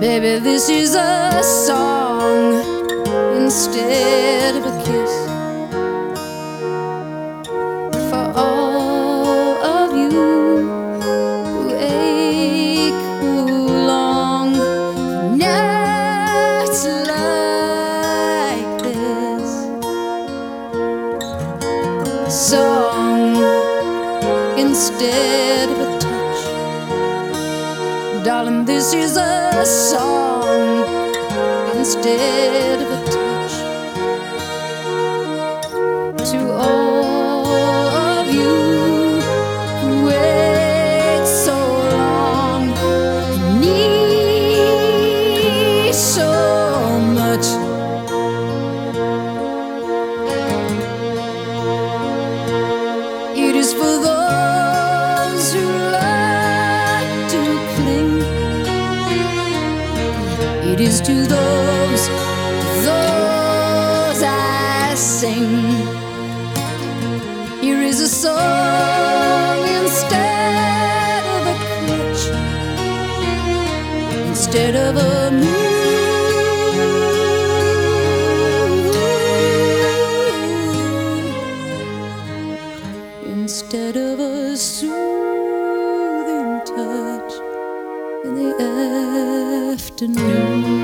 Baby, this is a song instead of a kiss for all of you who ache, who long for nights like this. A song instead of a touch. Darling, this is a song instead of a touch. To all of you who wait so long, need so much. It is for those who like to cling. It is to those I sing. Here is a song instead of a crutch, instead of a moon, instead of a soothing touch in the afternoon.